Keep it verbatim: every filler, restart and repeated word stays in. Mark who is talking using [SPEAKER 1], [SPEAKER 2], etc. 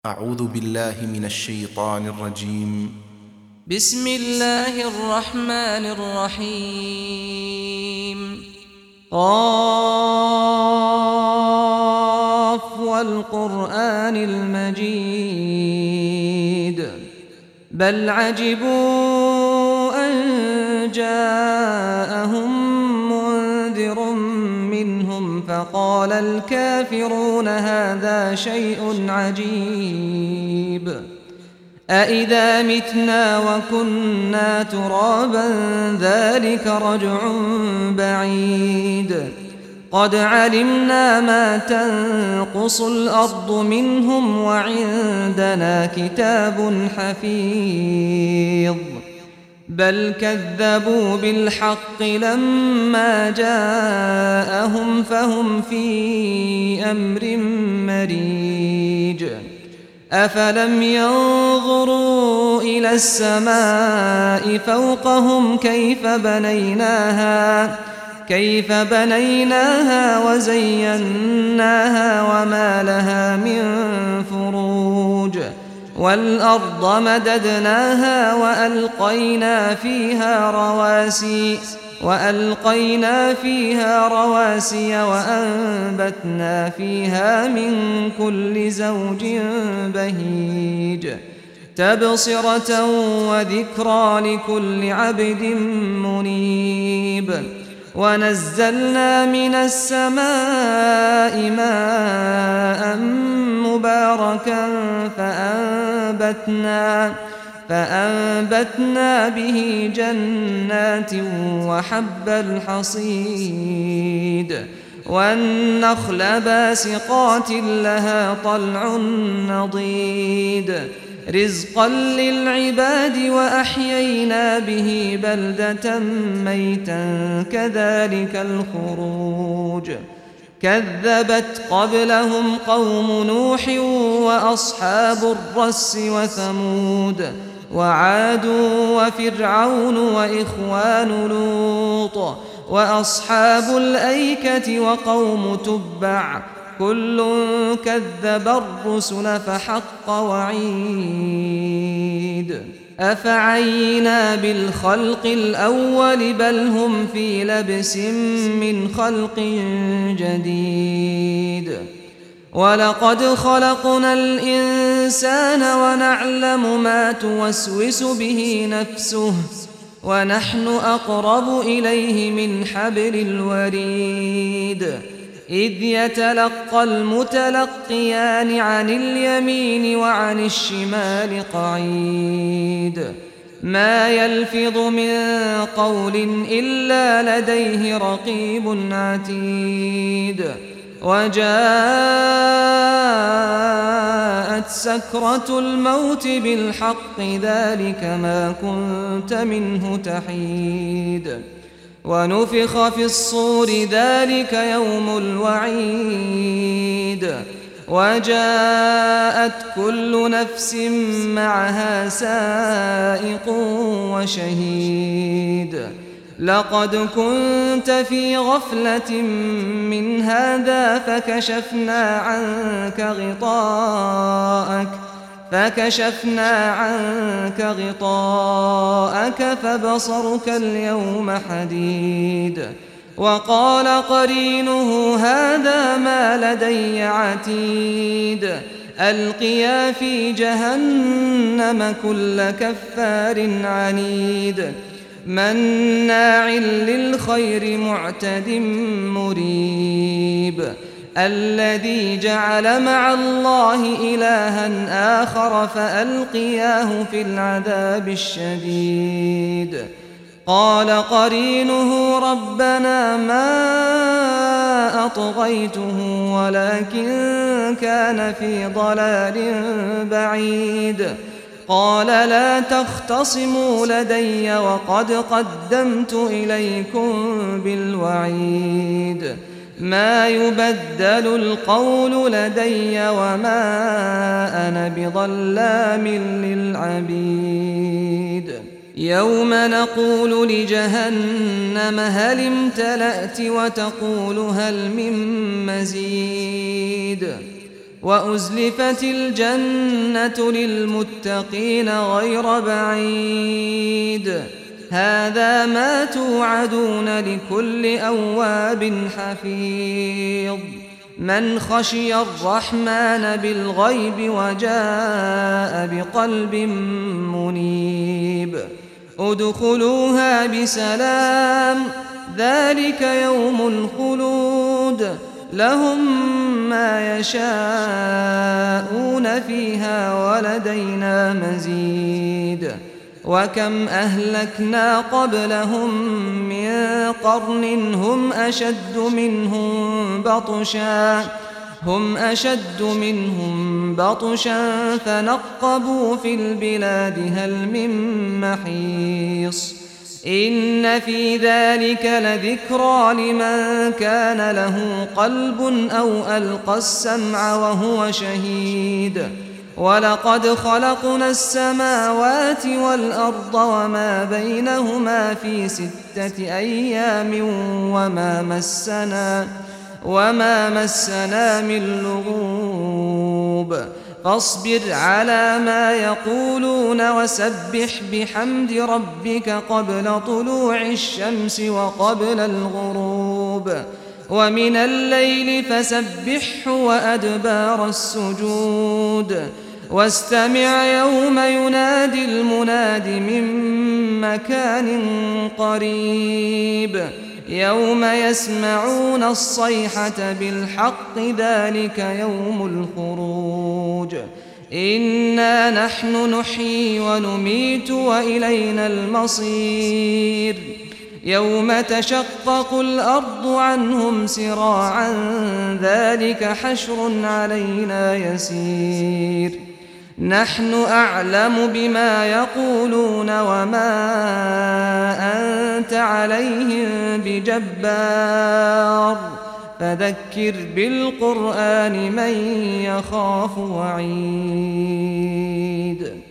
[SPEAKER 1] أعوذ بالله من الشيطان الرجيم.
[SPEAKER 2] بسم الله الرحمن الرحيم. قاف والقرآن المجيد بل عجبوا أن جاءهم منذر منهم فقال الكافرون هذا شيء عجيب أإذا متنا وكنا ترابا ذلك رجع بعيد قد علمنا ما تنقص الأرض منهم وعندنا كتاب حفيظ بل كذبوا بالحق لما جاءهم فهم في أمر مريج أفلم ينظروا إلى السماء فوقهم كيف بنيناها كيف بنيناها وزيناها وما لها من فروج والأرض مددناها وألقينا فيها رواسي وألقينا فيها رواسي وأنبتنا فيها من كل زوج بهيج تبصرة وذكرى لكل عبد منيب ونزلنا من السماء ماء مباركا فأنبتنا فأنبتنا به جنات وحب الحصيد والنخل باسقات لها طلع نضيد رزقا للعباد وأحيينا به بلدة ميتا كذلك الخروج كذبت قبلهم قوم نوح وأصحاب الرس وثمود وعاد وفرعون وإخوان لوط وأصحاب الأيكة وقوم تبع كل كذب الرسل فحق وعيد أفعينا بالخلق الأول بل هم في لبس من خلق جديد ولقد خلقنا الإنسان ونعلم ما توسوس به نفسه ونحن أقرب إليه من حبل الوريد إذ يتلقى المتلقيان عن اليمين وعن الشمال قعيد ما يلفظ من قول إلا لديه رقيب عتيد وجاءت سكرة الموت بالحق ذلك ما كنت منه تحيد ونفخ في الصور ذلك يوم الوعيد وجاءت كل نفس معها سائق وشهيد لقد كنت في غفلة من هذا فكشفنا عنك غطاءك فكشفنا عنك غطاءك فبصرك اليوم حديد وقال قرينه هذا ما لدي عتيد ألقيا في جهنم كل كفار عنيد مناع للخير معتد مريب الذي جعل مع الله إلها آخر فألقياه في العذاب الشديد قال قرينه ربنا ما أطغيته ولكن كان في ضلال بعيد قال لا تختصموا لدي وقد قدمت إليكم بالوعيد ما يبدل القول لدي وما أنا بظلام للعبيد يوم نقول لجهنم هل امتلأت وتقول هل من مزيد وأزلفت الجنة للمتقين غير بعيد هذا ما توعدون لكل أواب حفيظ من خشي الرحمن بالغيب وجاء بقلب منيب ادخلوها بسلام ذلك يوم الخلود لهم ما يشاءون فيها ولدينا مزيد وكم أهلكنا قبلهم من قرن هم أشد منهم بطشا هم أشد منهم بطشا فنقبوا في البلاد هل من محيص إن في ذلك لذكرى لمن كان له قلب أو ألقى السمع وهو شهيد ولقد خلقنا السماوات والأرض وما بينهما في ستة أيام وما مسنا وما مسنا من لغوب فاصبر على ما يقولون وسبح بحمد ربك قبل طلوع الشمس وقبل الغروب ومن الليل فسبحه وأدبار السجود واستمع يوم ينادي المناد من مكان قريب يوم يسمعون الصيحة بالحق ذلك يوم الخروج إنا نحن نحيي ونميت وإلينا المصير يوم تشقق الأرض عنهم سراعا ذلك حشر علينا يسير نحن أعلم بما يقولون وما أنت عليهم بجبار فذكر بالقرآن من يخاف وعيد